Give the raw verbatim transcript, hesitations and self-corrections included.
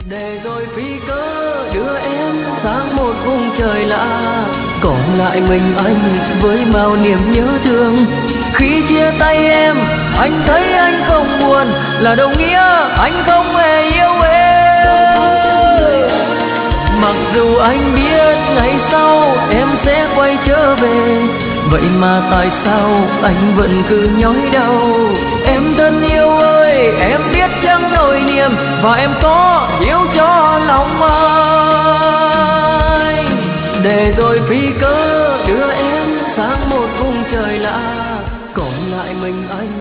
Để rồi phi cớ đưa em sang một vùng trời lạ, còn lại mình anh với bao niềm nhớ thương. Khi chia tay em, anh thấy anh không buồn, là đồng nghĩa anh không hề yêu em. Mặc dù anh biết ngày sau em sẽ quay trở về, vậy mà tại sao anh vẫn cứ nhói đau? Em thân yêu ơi, em biết chăng nỗi niềm và em có hiểu cho lòng anh. Để rồi phi cớ